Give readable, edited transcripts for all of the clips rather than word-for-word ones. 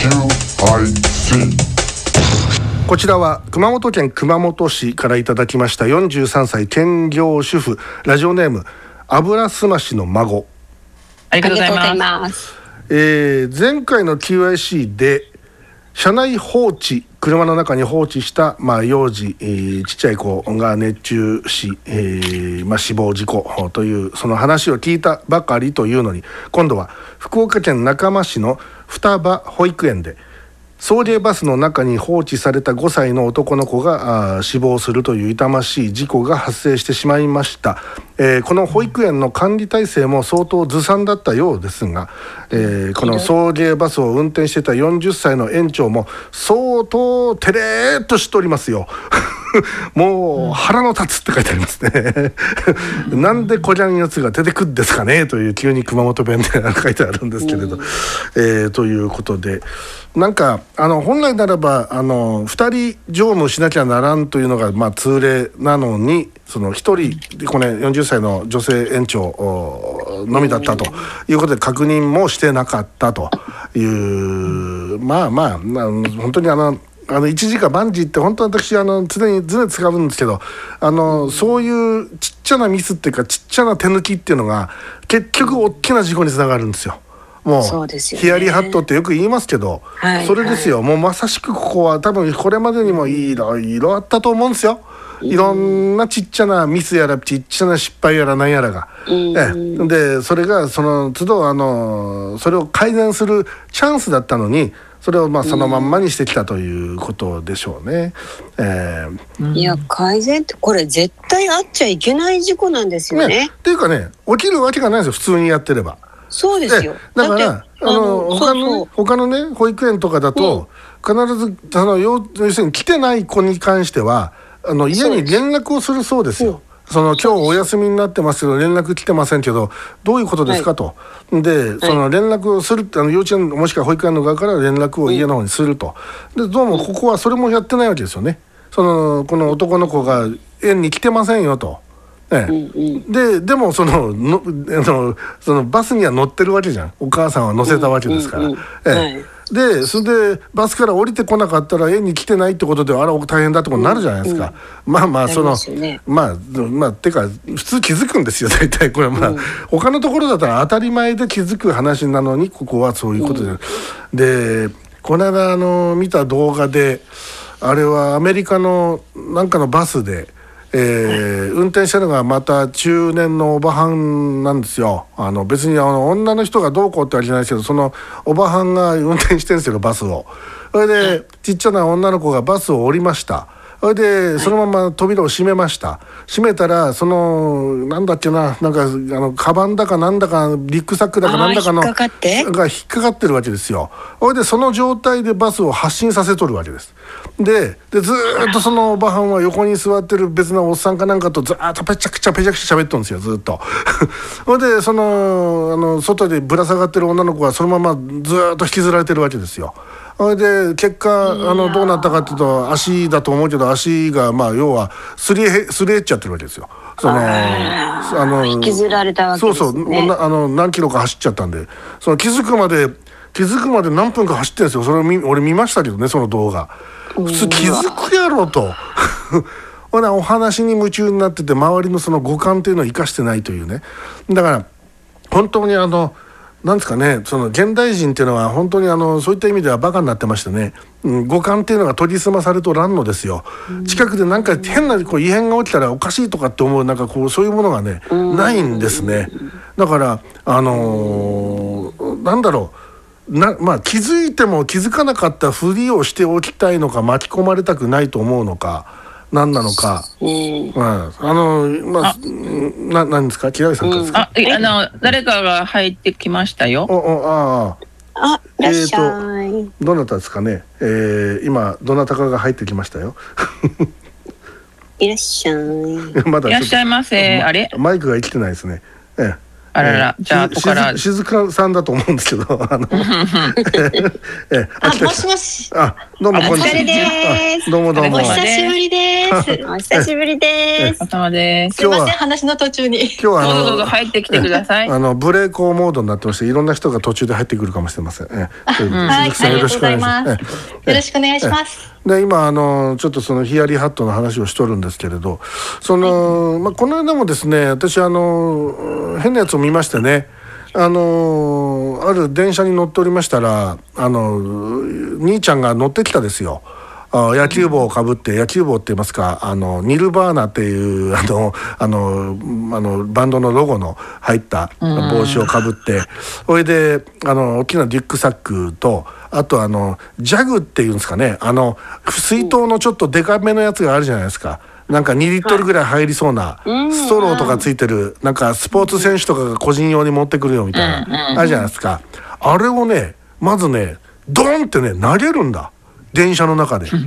こちらは熊本県熊本市からいただきました43歳兼業主婦、ラジオネーム油すましの孫。 ありがとうございます。 前回の QIC で車内放置、車の中に放置した、幼児、ちっちゃい子が熱中し、死亡事故というその話を聞いたばかりというのに、今度は福岡県中間市の双葉保育園で送迎バスの中に放置された5歳の男の子が死亡するという痛ましい事故が発生してしまいました。この保育園の管理体制も相当ずさんだったようですが、この送迎バスを運転していた40歳の園長も相当てれーっとしておりますよもう腹の立つって書いてありますねなんでこりゃんやつが出てくるんですかねという急に熊本弁で書いてあるんですけれど、ということで、なんか本来ならば2人乗務しなきゃならんというのが通例なのに、その1人でこの40歳の女性園長のみだったということで確認もしてなかったという、本当に一時か万事って本当に私常に使うんですけど、そういうちっちゃなミスっていうかちっちゃな手抜きっていうのが結局大きな事故につながるんですよ。もうヒヤリハットってよく言いますけど、それですよ。もうまさしくここは多分これまでにもいろいろあったと思うんですよ。いろんなちっちゃなミスやらちっちゃな失敗やらなんやらが、でそれがその都度それを改善するチャンスだったのに、それをそのまんまにしてきたということでしょうね。 いや、改善ってこれ絶対あっちゃいけない事故なんですよね。 っていうかね、起きるわけがないですよ、普通にやってれば。 そうですよ。 だから他のね保育園とかだと、必ず要するに来てない子に関しては家に連絡をするそうですよ。今日お休みになってますけど連絡来てませんけどどういうことですかと。でその連絡をするって幼稚園もしくは保育園の側から連絡を家の方にすると。でどうもここはそれもやってないわけですよね。この男の子が園に来てませんよと。でもそのバスには乗ってるわけじゃん。お母さんは乗せたわけですから。でそれでバスから降りてこなかったら園に来てないってことで大変だってことになるじゃないですか。てか普通気づくんですよ大体これは。他のところだったら当たり前で気づく話なのに、ここはそういうことで、この間見た動画で、あれはアメリカのなんかのバスで運転してるのがまた中年のおばはんなんですよ。別に女の人がどうこうってわけじゃないですけど、そのおばはんが運転してるんですよバスを。それでちっちゃな女の子がバスを降りました。それでそのまま扉を閉めました。閉めたらなんだっけな、なんかカバンだかなんだかリュックサックだかなんだかのが引っかかってるわけですよ。それでその状態でバスを発進させとるわけです。でずーっとそのおばはんは横に座ってる別なおっさんかなんかとずーっとペチャクチャ喋っとるんですよ、ずっとそれで外でぶら下がってる女の子はそのままずーっと引きずられてるわけですよ。それで結果どうなったかっていうと、足だと思うけど足が要はすり減っちゃってるわけですよ。 引きずられたわけですね。 何キロか走っちゃったんで、気づくまで何分か走ってるんですよ。それを俺見ましたけどね、その動画。普通気づくやろとお話に夢中になってて、周りのその五感っていうのを生かしてないというね。だから本当になんですかね、その現代人っていうのは本当にそういった意味ではバカになってましてね、五感っていうのが研ぎ澄まされとらんのですよ。近くでなんか変な異変が起きたらおかしいとかって思う、なんかそういうものがねないんですね。だからなんだろう気づいても気づかなかったふりをしておきたいのか、巻き込まれたくないと思うのか何なのか。何ですか、木田さんからですか。 誰かが入ってきましたよ。 いらっしゃい。 どなたですかね。今どなたかが入ってきましたよいらっしゃい。 まだいらっしゃいませ。あれ、 マイクが生きてないですね。 あらら、じゃあ後から静香さんだと思うんですけど、 もしもし。 どうもこんにちは。 お疲れです。 どうもどうも。 お久しぶりです。 お久しぶりです。 お疲れ様です。 すいません、話の途中に。 今日はどうぞ入ってきてください。 ブレーコーモードになってまして、いろんな人が途中で入ってくるかもしれません。 はい、ありがとうございます。よろしくお願いします。 で今ちょっとそのヒヤリハットの話をしとるんですけれど、この間もですね、私変なやつを見ましてね、ある電車に乗っておりましたら、兄ちゃんが乗ってきたですよ。野球帽をかぶって、野球帽って言いますか、ニルバーナっていうバンドのロゴの入った帽子をかぶって、それで大きなリュックサックと、あとジャグっていうんですかね、水筒のちょっとデカめのやつがあるじゃないですか。なんか2リットルぐらい入りそうなストローとかついてる、なんかスポーツ選手とかが個人用に持ってくるよみたいな、あるじゃないですか。あれをね、まずね、ドンってね投げるんだ、電車の中で。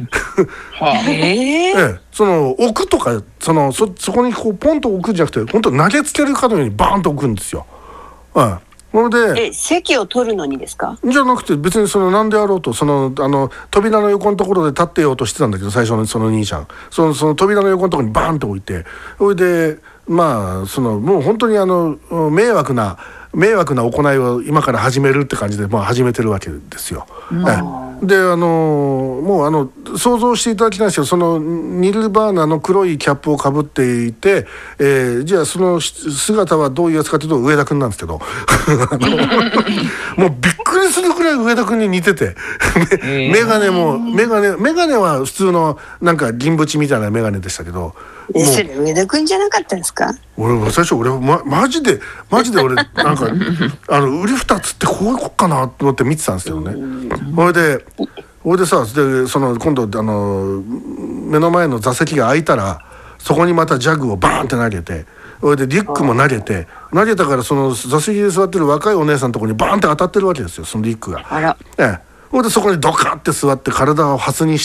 その置くとか、そこにこうポンと置くんじゃなくて、本当投げつけるかのようにバーンと置くんですよ。それで席を取るのにですか？ じゃなくて、別に何であろうと、扉の横のところで立ってようとしてたんだけど、最初のその兄ちゃん、その扉の横のところにバーンと置いて、それでもう本当に迷惑な行いを今から始めるって感じで、始めてるわけですよ。でもう想像していただきたいんですけど、そのニルバーナの黒いキャップをかぶっていて、じゃあその姿はどういうやつかというと、上田君なんですけどもうびっくりするくらい上田君に似ててメガネは普通のなんか銀縁みたいなメガネでしたけど、 それ上田君じゃなかったんですか？ 最初マジで俺なんか売り二つってこういうことかなと思って見てたんですけどね。それでさ、今度目の前の座席が空いたら、そこにまたジャグをバーンって投げて、それでリュックも投げたから、その座席で座ってる若いお姉さんのところにバーンって当たってるわけですよ、そのリュックが。そこにドカって座って体をハスにして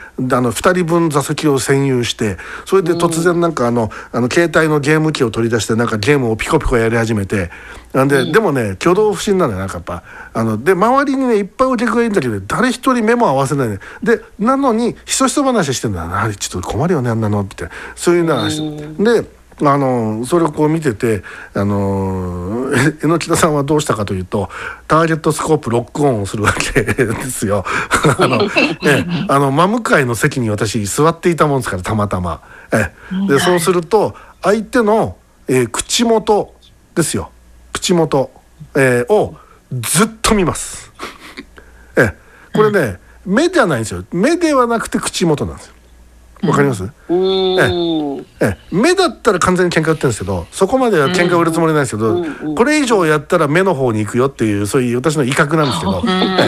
、2人分座席を占有して、それで突然なんか携帯のゲーム機を取り出して、なんかゲームをピコピコやり始めて、でもね、挙動不審なのよ、なんかやっぱで周りにねいっぱいお客がいるんだけど、誰一人目も合わせないね。でなのにひそひそ話してんだな、ちょっと困るよねあんなのって、そういう話で。それをこう見てて、榎田さんはどうしたかというと、ターゲットスコープロックオンをするわけですよ。真向かいの席に私座っていたもんですから、たまたま。でそうすると相手の、口元ですよ、口元、をずっと見ます。これね、目じゃないんですよ。目ではなくて口元なんですよ。わかります？目だったら完全に喧嘩売ってるんですけど、そこまでは喧嘩売るつもりないですけど、これ以上やったら目の方に行くよっていう、そういう私の威嚇なんですけど、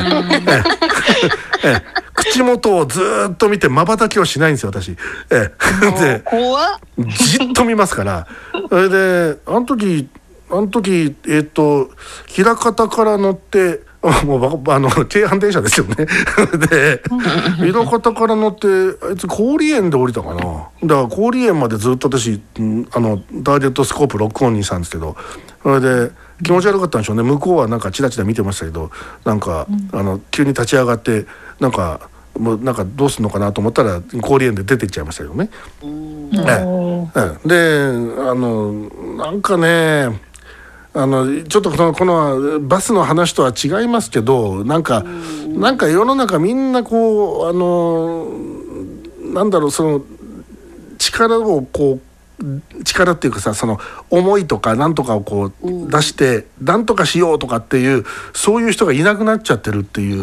口元をずっと見て瞬きをしないんですよ私。でじっと見ますから。それであの時枚方から乗って、もう京阪電車ですよね。で枚方から乗って、あいつ郡園で降りたかな。だから郡園までずっと私ターゲットスコープロックオンにしたんですけど、それで気持ち悪かったんでしょうね。向こうはなんかチラチラ見てましたけど、なんか急に立ち上がって、なんかどうすんのかなと思ったら郡園で出てっちゃいましたけどね。でなんかね、ちょっとこのバスの話とは違いますけど、なんか世の中みんなこうなんだろう、その力っていうかさ、その思いとかなんとかをこう出してなんとかしようとかっていう、そういう人がいなくなっちゃってるっていう、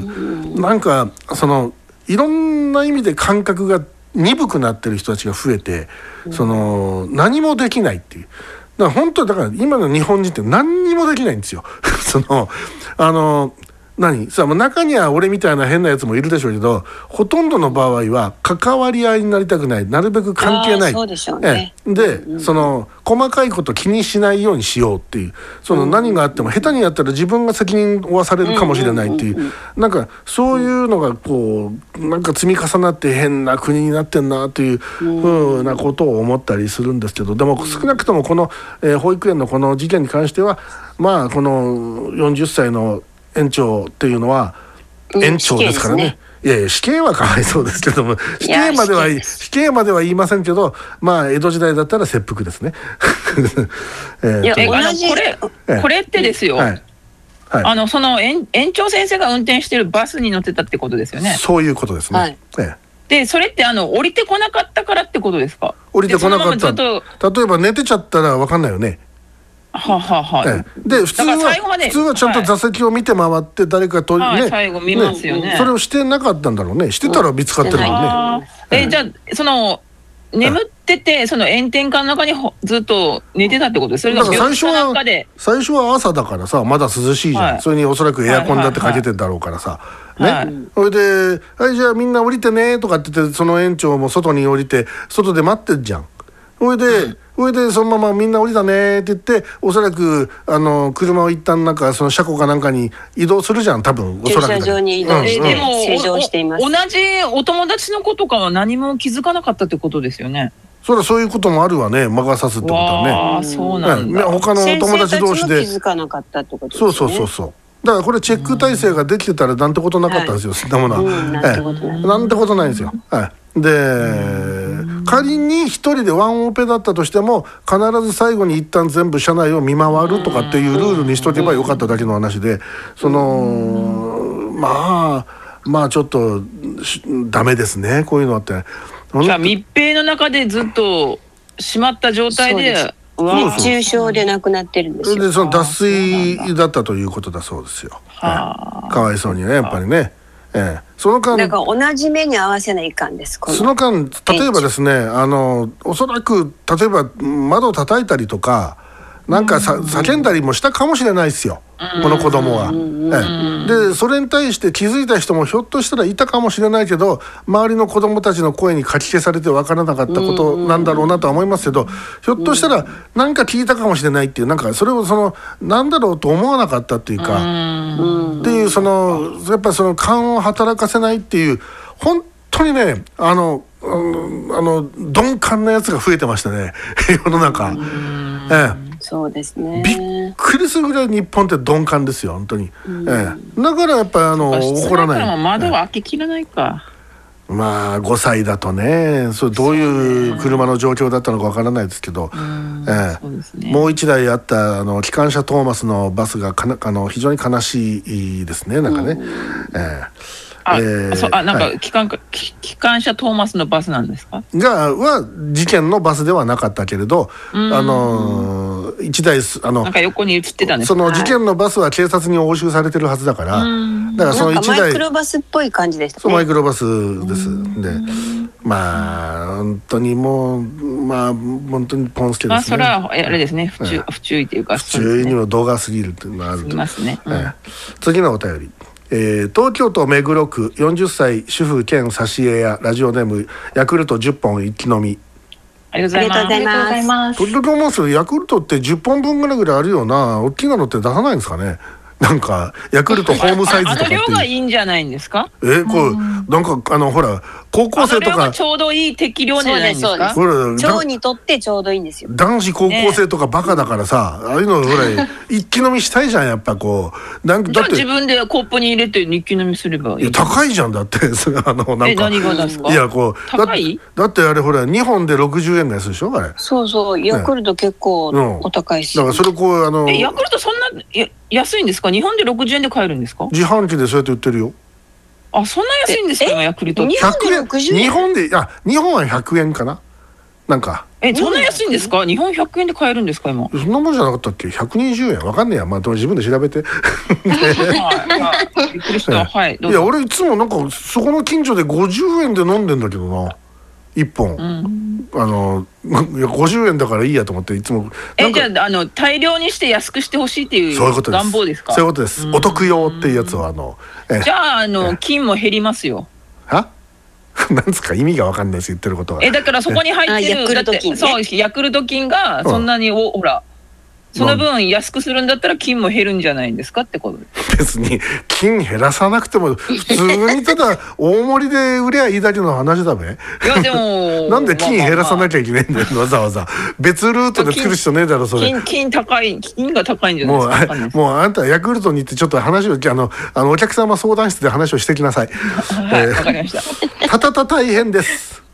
なんかいろんな意味で感覚が鈍くなってる人たちが増えて、何もできないっていう。本当だから今の日本人って何にもできないんですよ。 さあ中には俺みたいな変なやつもいるでしょうけど、ほとんどの場合は関わり合いになりたくない、なるべく関係ない。 そうでしょうね。 で、その細かいこと気にしないようにしようっていう、その何があっても下手にやったら自分が責任を負わされるかもしれないっていう、なんかそういうのがこうなんか積み重なって変な国になってんなというふうなことを思ったりするんですけど、でも少なくともこの、保育園のこの事件に関しては、まあこの40歳の園長っていうのは園長ですからね。いやいや死刑はかわいそうですけども、死刑までは言いませんけど、まあ江戸時代だったら切腹ですね。 いやこれってですよ、その園長先生が運転してるバスに乗ってたってことですよね。 そういうことですね。 でそれって降りてこなかったからってことですか。 降りてこなかった。例えば寝てちゃったら分かんないよね。で普通はちゃんと座席を見て回って誰かと最後見ますよね。 それをしてなかったんだろうね。してたら見つかってるもんね。 じゃあその眠っててその炎天下の中にずっと寝てたってことです。それが最初は朝だからさ、まだ涼しいじゃん。それにおそらくエアコンだってかけてるだろうからさね。それで「はいじゃあみんな降りてね」とかって言って、その園長も外に降りて外で待ってるじゃん。それでそのままみんな降りたねって言って、おそらく車を一旦なんかその車庫かなんかに移動するじゃん、多分。 駐車場に移動して正常しています。 同じお友達の子とかは何も気づかなかったってことですよね。 それはそういうこともあるわね。魔が差すってことはね。 そうなんだ。 他のお友達同士で先生たちも気づかなかったってことですね。 そうだからこれチェック体制ができてたらなんてことなかったんですよ、そんなものは。なんてことないんですよ。で仮に一人でワンオペだったとしても、必ず最後に一旦全部車内を見回るとかっていうルールにしとけばよかっただけの話で、まあちょっとダメですね、こういうのって。 じゃあ密閉の中でずっと閉まった状態で熱中症で亡くなってるんですよ。 でその脱水だったということだそうですよ。かわいそうにね、やっぱりね。その間だから同じ目に合わせないかんです。 その間例えばですね、おそらく例えば窓を叩いたりとかなんか叫んだりもしたかもしれないですよ、この子供は。でそれに対して気づいた人もひょっとしたらいたかもしれないけど、周りの子供たちの声にかき消されて分からなかったことなんだろうなとは思いますけど、ひょっとしたら何か聞いたかもしれないっていう、なんかそれをなんだろうと思わなかったっていうか、っていうやっぱりその勘を働かせないっていう、本当にね鈍感なやつが増えてましたね世の中。 そうですね。 びっくりするぐらい日本って鈍感ですよ、本当に。だからやっぱり怒らない。 窓は開けきらないか。 まあ5歳だとね、それどういう車の状況だったのかわからないですけど、もう一台あった機関車トーマスのバスが非常に悲しいですね、なんかね。 なんか機関車トーマスのバスなんですか？ は事件のバスではなかったけれど、一台なんか横に映ってたんですか？ その事件のバスは警察に押収されてるはずだから、だからその一台マイクロバスっぽい感じでしたね。 そうマイクロバスですで、まあ本当にもう本当にポンスケですね。 それはあれですね、不注意というか、 不注意にも度が過ぎるというのがあるといますね。 次のお便り。東京都目黒区40歳主婦兼挿絵屋、ラジオネームヤクルト10本一気飲み。 ありがとうございます。 時々思うんですよ、ヤクルトって10本分ぐらいあるよな、大きなのって出さないんですかね。なんかヤクルトホームサイズとかって量がいいんじゃないんですか？ こうなんかほら高校生とかちょうどいい適量じゃないんですか？ 腸にとってちょうどいいんですよ。 男子高校生とかバカだからさ、ああいうのほら一気飲みしたいじゃん、やっぱこう。だって自分でコップに入れて一気飲みすればいい。 いや高いじゃん、だってなんか何がですか？ いやこう高い？ だってあれほら2本で60円のやつでしょ、あれ。 そうヤクルト結構お高いし。 だからそれこうヤクルトそんな安いんですか？日本で60円で買えるんですか？ 自販機でそうやって売ってるよ。 あ、そんな安いんですか？ヤクルト。 日本で60円。 日本は100円かな。なんか。 そんな安いんですか？日本100円で買えるんですか今？ そんなもんじゃなかったっけ？120円わかんねえや。まあ自分で調べて。 びっくりした。はい。 いや俺いつもなんかそこの近所で50円で飲んでんだけどな。 1本、50円だからいいやと思っていつもじゃあ大量にして安くしてほしいっていう願望ですか？ そういうことです。お得用っていうやつをじゃあ金も減りますよ。 はなんですか意味が分かんないです言ってることが。 だからそこに入ってるヤクルト金、 そうヤクルト金がそんなにほらその分安くするんだったら金も減るんじゃないんですかってこと。 別に金減らさなくても普通にただ大盛りで売りゃいいだけの話だべ。 いやでもなんで金減らさなきゃいけないんだよ、わざわざ別ルートで作る必要ねえだろそれ。 金が高いんじゃないですか。 もうあんたヤクルトに行ってちょっと話をお客様相談室で話をしてきなさい。 はい、わかりました。 た大変です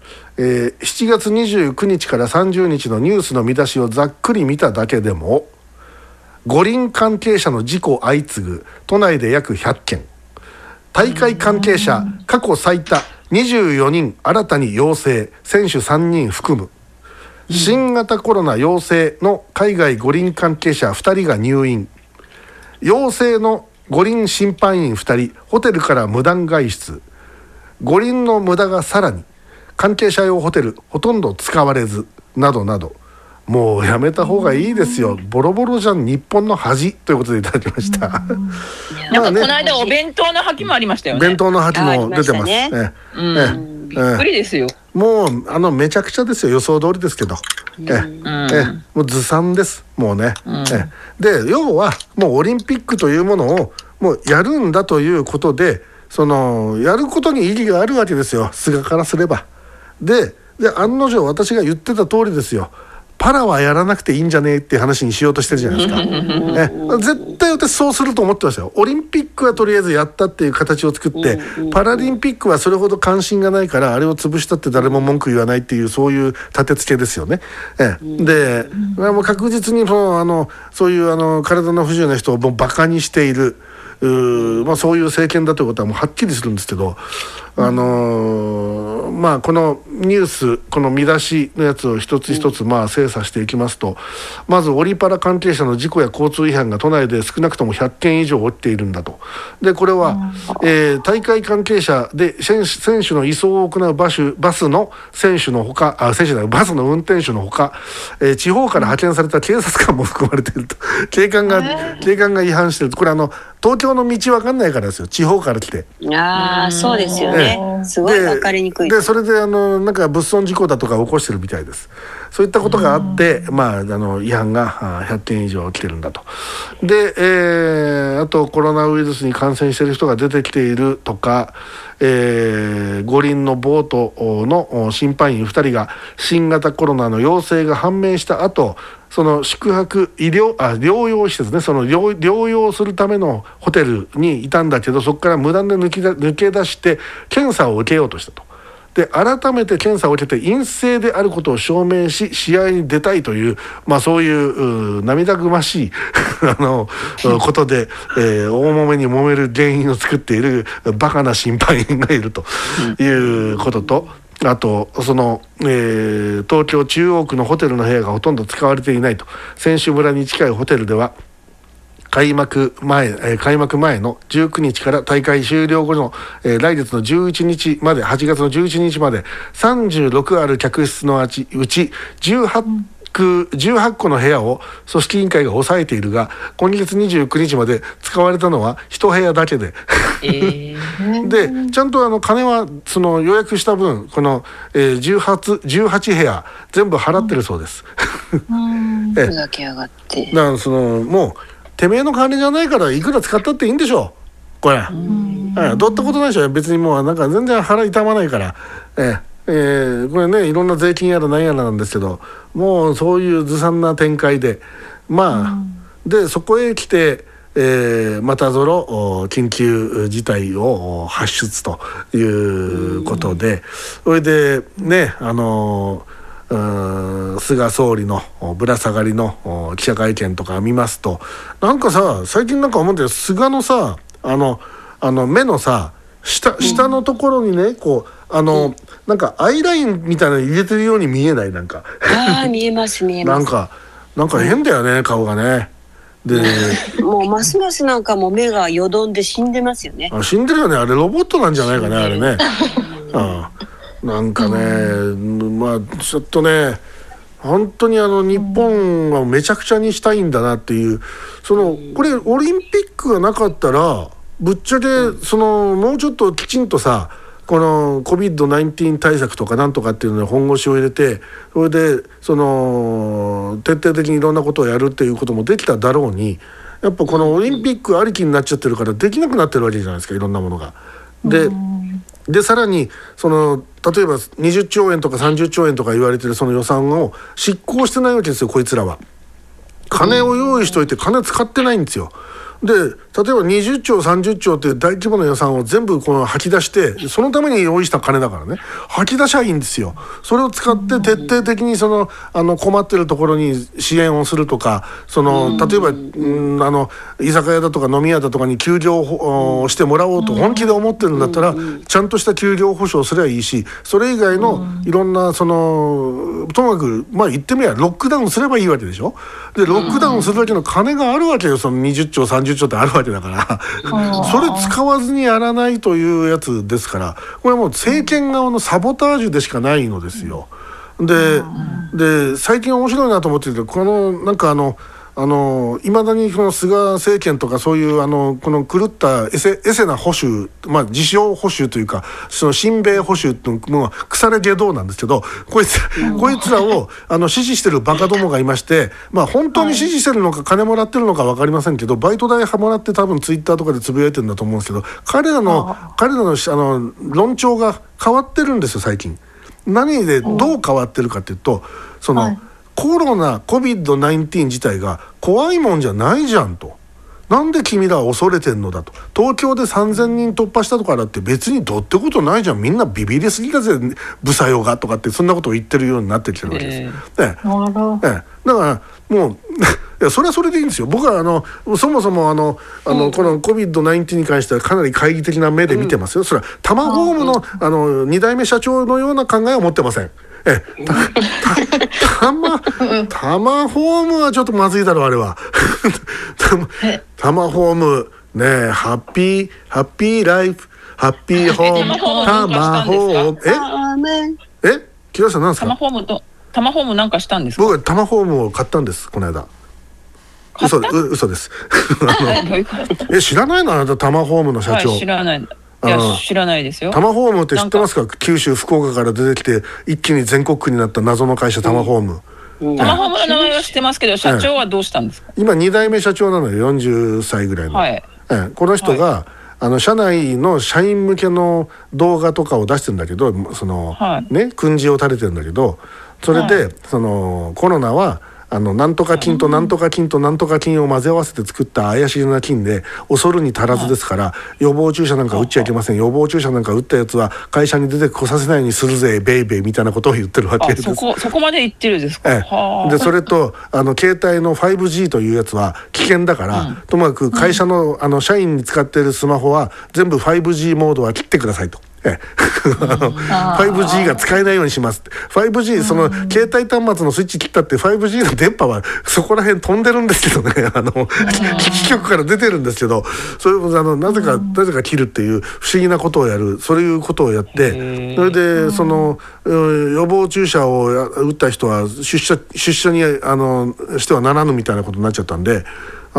。7月29日から30日のニュースの見出しをざっくり見ただけでも五輪関係者の事故相次ぐ、都内で約100件、大会関係者過去最多24人新たに陽性、選手3人含む、新型コロナ陽性の海外五輪関係者2人が入院、陽性の五輪審判員2人ホテルから無断外出、五輪の無駄がさらに関係者用ホテルほとんど使われずなどなど、もうやめた方がいいですよ。ボロボロじゃん日本の恥ということでいただきました。 なんかこの間お弁当の破棄もありましたよね。 弁当の破棄も出てます。 びっくりですよ。 もうめちゃくちゃですよ。予想通りですけど、もうずさんですもうね。で要はもうオリンピックというものをもうやるんだということで、やることに意義があるわけですよ、菅からすれば。で案の定私が言ってた通りですよ。パラはやらなくていいんじゃねえっていう話にしようとしてるじゃないですか。絶対私そうすると思ってましたよ。オリンピックはとりあえずやったっていう形を作って、パラリンピックはそれほど関心がないからあれを潰したって誰も文句言わないっていう、そういう立て付けですよね。でもう確実にそういう体の不自由な人をもうバカにしている、そういう政権だということはもうはっきりするんですけど、このニュース、この見出しのやつを一つ一つ精査していきますと、まずオリパラ関係者の事故や交通違反が都内で少なくとも100件以上起きているんだと。でこれは、大会関係者で選手の移送を行うバスの選手のほか、バスの運転手のほか、地方から派遣された警察官も含まれていると。警官が違反していると。これ東京の道分かんないからですよ、地方から来て。 そうですよね。すごい分かりにくい。 でそれでなんか物損事故だとか起こしてるみたいです。そういったことがあって、違反が100件以上起きてるんだと。で、あとコロナウイルスに感染している人が出てきているとか、五輪のボートの審判員2人が新型コロナの陽性が判明した後、その宿泊療養施設ね、その療養するためのホテルにいたんだけど、そこから無断で抜け出して検査を受けようとしたと。で改めて検査を受けて陰性であることを証明し試合に出たいという、そういう涙ぐましいことで、大揉めに揉める原因を作っているバカな審判員がいるということと、あと東京中央区のホテルの部屋がほとんど使われていないと。選手村に近いホテルでは開幕前の19日から大会終了後の、来月の11日まで、8月の11日まで36ある客室のうち18個の部屋を組織委員会が抑えているが、今月29日まで使われたのは1部屋だけで、でちゃんと金はその予約した分この、18部屋全部払ってるそうです。 ふざけやがって。 だからもうてめえの金じゃないからいくら使ったっていいんでしょこれ。どうってことないでしょ別に。もうなんか全然腹痛まないから。これねいろんな税金やら何やらなんですけど、もうそういうずさんな展開ででそこへ来て、またぞろ緊急事態を発出ということで、それでね菅総理のぶら下がりの記者会見とか見ますと、なんかさ最近なんか思うんだよ、菅のさ目のさ下のところにねこうなんかアイラインみたいなの入れてるように見えない？なんか見えます見えます。 なんか変だよね、顔がね。でもうますますなんかもう目がよどんで死んでますよね。 死んでるよね、あれロボットなんじゃないかねあれね。 なんかね、まあちょっとね本当に日本はめちゃくちゃにしたいんだなっていう、これオリンピックがなかったらぶっちゃけもうちょっときちんとさ、この COVID-19 対策とかなんとかっていうのに本腰を入れて、それで徹底的にいろんなことをやるっていうこともできただろうに、やっぱこのオリンピックありきになっちゃってるからできなくなってるわけじゃないですか、いろんなものが。でさらに例えば20兆円とか30兆円とか言われてるその予算を執行してないわけですよ、こいつらは。金を用意しといて金使ってないんですよ。で例えば20兆30兆っていう大規模な予算を全部吐き出して、そのために用意した金だからね、吐き出しゃいいんですよ。それを使って徹底的に困ってるところに支援をするとか、例えば居酒屋だとか飲み屋だとかに休業をしてもらおうと本気で思ってるんだったら、ちゃんとした休業保障すればいいし、それ以外のいろんなともかく言ってみればロックダウンすればいいわけでしょ。でロックダウンするだけの金があるわけよ、その20兆30兆ってあるわけだからそれ使わずにやらないというやつですから、これはもう政権側のサボタージュでしかないのですよ。で最近面白いなと思ってて、なんかいまだにこの菅政権とかそういうこの狂ったエセな保守、自称保守というか親米保守っていうのは腐れ下道なんですけど、こいつらを支持してるバカどもがいまして、本当に支持してるのか金もらってるのか分かりませんけど、バイト代もらって多分ツイッターとかでつぶやいてるんだと思うんですけど、彼らの論調が変わってるんですよ最近。何でどう変わってるかっていうと、コロナ COVID-19 自体が怖いもんじゃないじゃんと。なんで君らは恐れてんのだと。東京で3000人突破したとかだって別にどうってことないじゃん、みんなビビりすぎだぜブサヨがとかって、そんなことを言ってるようになってきてるわけです、だからもういやそれはそれでいいんですよ。僕はそもそもこの COVID-19 に関してはかなり懐疑的な目で見てますよ。それはタマホームの2代目社長のような考えは持ってません。タマホームはちょっとまずいだろあれはタマホームねえ、ハッピーライフハッピーホームタマホーム木田さん何ですか。 タマホームなんかしたんですか。 僕はタマホームを買ったんですこの間。嘘です知らないのあなたタマホームの社長。 知らない。いや知らないですよ。 タマホームって知ってますか。九州福岡から出てきて一気に全国区になった謎の会社タマホーム。 タマホームの名前は知ってますけど、社長はどうしたんですか。 今2代目社長なのよ、40歳ぐらいの、この人が、社内の社員向けの動画とかを出してるんだけど、訓示を垂れてるんだけど、それで、コロナはなんとか菌となんとか菌となんとか菌を混ぜ合わせて作った怪しげな菌で恐るに足らずですから、予防注射なんか打っちゃいけません。予防注射なんか打ったやつは会社に出てこさせないようにするぜベイベーみたいなことを言ってるわけです。 そこまで言ってるんですか。 でそれと携帯の 5G というやつは危険だから、ともかく会社の社員に使っているスマホは全部 5G モードは切ってくださいと。5G が使えないようにしますって。 5G 携帯端末のスイッチ切ったって 5G の電波はそこら辺飛んでるんですけどね基地局から出てるんですけど、それをなぜか切るっていう不思議なことをやる、そういうことをやって、それで予防注射を打った人は出社にしてはならぬみたいなことになっちゃったんで、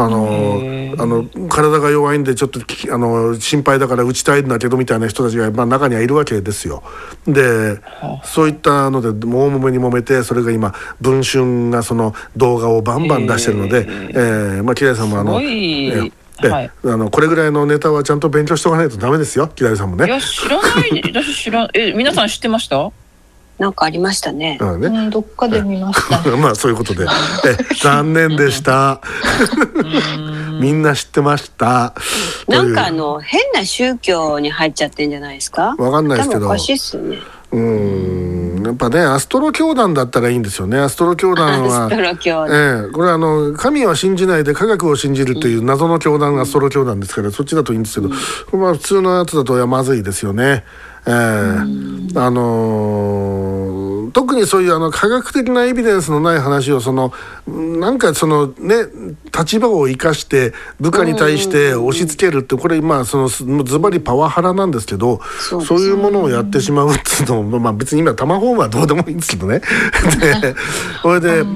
体が弱いんでちょっと心配だから打ちたいんだけどみたいな人たちが中にはいるわけですよ。でそういったので大揉めに揉めて、それが今文春がその動画をバンバン出してるので、木田さんもこれぐらいのネタはちゃんと勉強しておかないとダメですよ、木田さんもね。 いや知らない、私皆さん知ってました。 なんかありましたね。 どっかで見ました。 そういうことで残念でしたみんな知ってました。 なんか変な宗教に入っちゃってんじゃないですか。 わかんないですけど、 多分おかしいっすよね。 やっぱねアストロ教団だったらいいんですよね。アストロ教団はこれは神は信じないで科学を信じるという謎の教団、アストロ教団ですから、そっちだといいんですけど、普通のやつだとまずいですよね。 特にそういう科学的なエビデンスのない話をなんか立場を生かして部下に対して押し付けるって、これズバリパワハラなんですけど、そういうものをやってしまうっていうのも、別に今玉ホームはどうでもいいんですけどね。でそれで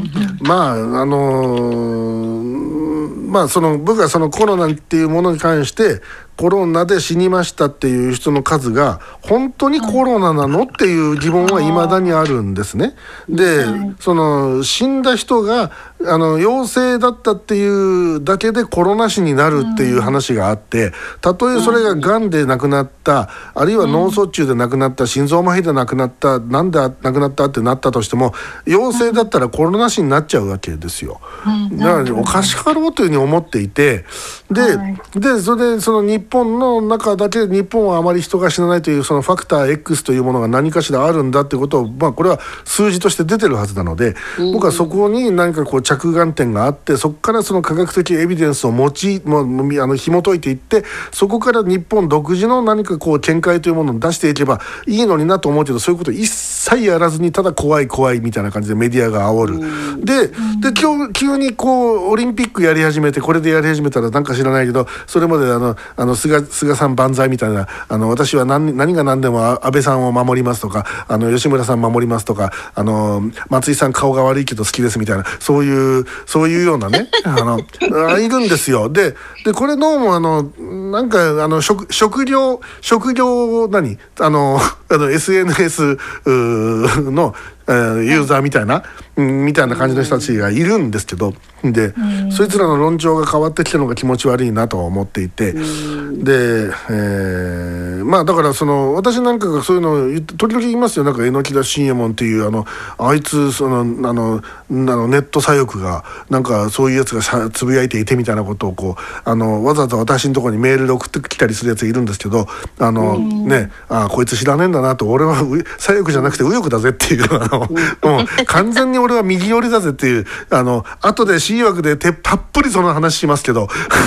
僕がコロナっていうものに関してコロナで死にましたっていう人の数が本当にコロナなのっていう疑問は未だにあるんですね。で、死んだ人が陽性だったっていうだけでコロナ死になるっていう話があって、たとえそれががんで亡くなった、あるいは脳卒中で亡くなった、心臓麻痺で亡くなった、なんで亡くなったってなったとしても、陽性だったらコロナ死になっちゃうわけですよ。だからおかしかろうというふうに思っていて、でそれで日本の中だけ、日本はあまり人が死なないというファクター X というものが何かしらあるんだっていうことを、これは数字として出てるはずなので、僕はそこに何か着眼点があって、そこから科学的エビデンスを紐解いていって、そこから日本独自の何か見解というものを出していけばいいのになと思うけど、そういうことを一切やらずに、ただ怖い怖いみたいな感じでメディアが煽る。で今日急にオリンピックやり始めて、これでやり始めたらなんか知らないけど、それまで菅さん万歳みたいな、私は何が何でも安倍さんを守りますとか、吉村さん守りますとか、松井さん顔が悪いけど好きですみたいな、そういうようなねいるんですよ。でこれどうもなんか職業SNS のユーザーみたいな感じの人たちがいるんですけど、でそいつらの論調が変わってきたのが気持ち悪いなとは思っていて、でだから私なんかがそういうのを時々言いますよ。なんか榎田信右衛門っていうあいつネット左翼がなんかそういうやつがつぶやいていてみたいなことをわざわざ私のところにメールで送ってきたりするやついるんですけど、こいつ知らねえんだなと、俺は左翼じゃなくて右翼だぜっていうもう完全に俺は右寄りだぜっていう後で C 枠でたっぷりその話しますけど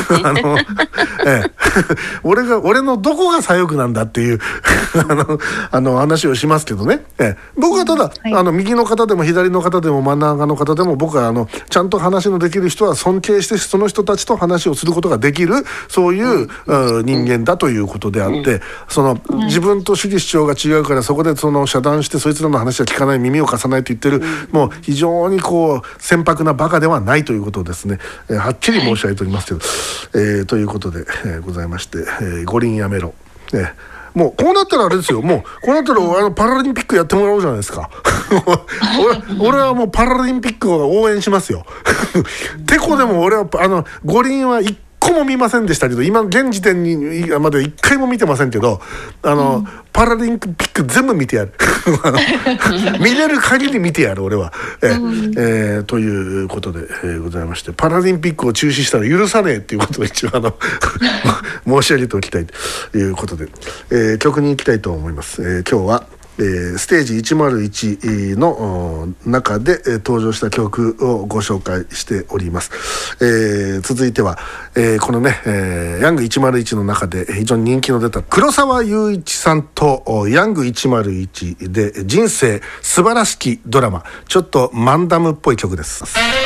俺のどこが左翼なんだっていう話をしますけどね。僕はただ、右の方でも左の方でも真ん中の方でも、僕はちゃんと話のできる人は尊敬して、その人たちと話をすることができる、そういう人間だということであって、自分と主義主張が違うからそこで遮断してそいつらの話は聞かない、耳を貸さないと言ってる、もう非常に船舶なバカではないということをですね、はっきり申し上げておりますけど、ということで、ございまして、五輪やめろ、もうこうなったらあれですよ。もうこうなったらパラリンピックやってもらおうじゃないですか。俺はもうパラリンピックを応援しますよ。てこでも俺は五輪は一個も見ませんでしたけど、今現時点にまで一回も見てませんけど、パラリンピック全部見てやる。見れる限り見てやる俺は。ということで、ございまして、パラリンピックを中止したら許さねえっていうことを一応申し上げておきたいということで、曲に行きたいと思います。今日はステージ101の中で登場した曲をご紹介しております。続いては、このね、ヤング101の中で非常に人気の出た黒沢雄一さんとヤング101で人生素晴らしきドラマ、ちょっとマンダムっぽい曲です。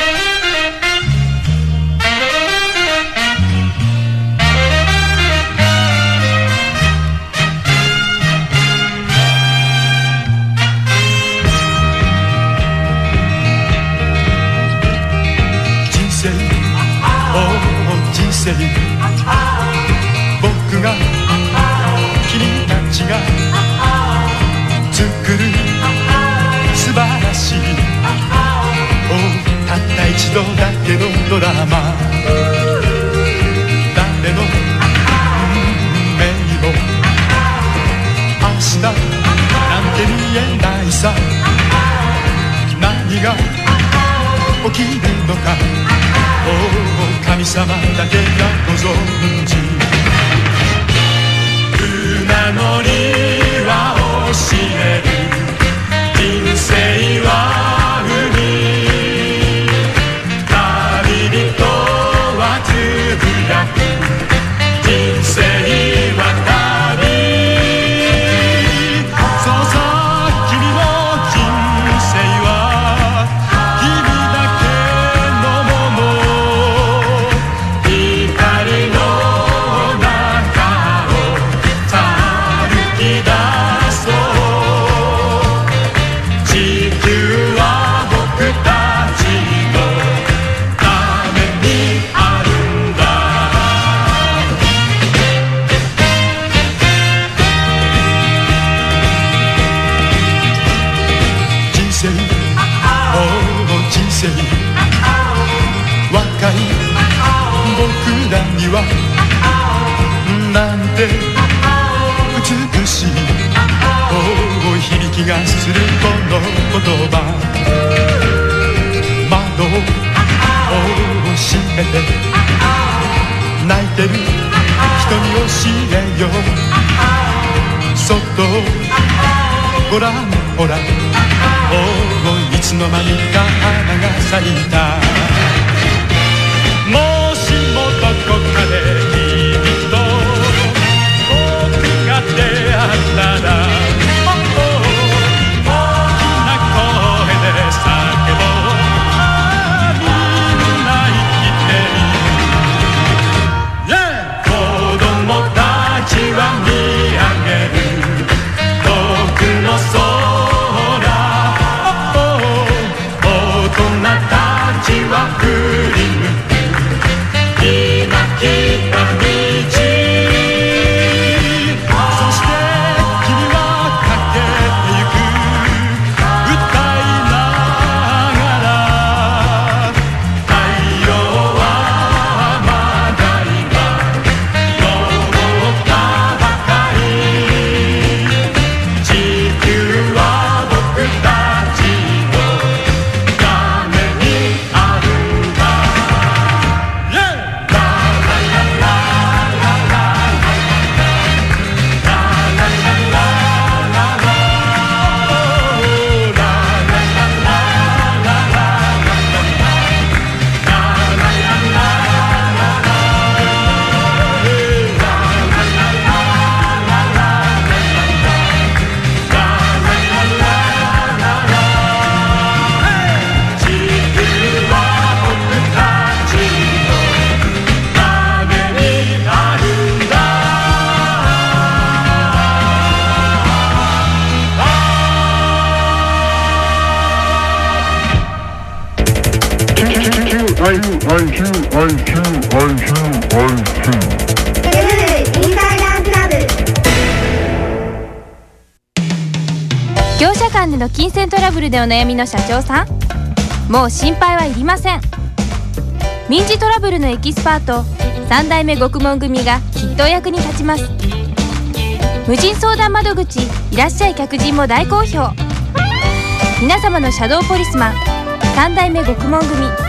僕が君たちが作る素晴らしいたった一度だけのドラマ、誰の運命も明日なんて見えないさ、何が起きるのか神様だけがご存知、船乗りは教える、人生は海、旅人はつぶやく、人生は旅、そうさ君も人がするこの言葉、窓を閉めて泣いてる人に教えよう。そっとごらんほら、いつの間にか花が咲いた。もしもどこかで君と僕が出会ったら、 業者間での金銭トラブルでお悩みの社長さん、もう心配はいりません。民事トラブルのエキスパート3代目獄門組がきっとお役に立ちます。無人相談窓口いらっしゃい客人も大好評。皆様のシャドーポリスマン3代目獄門組。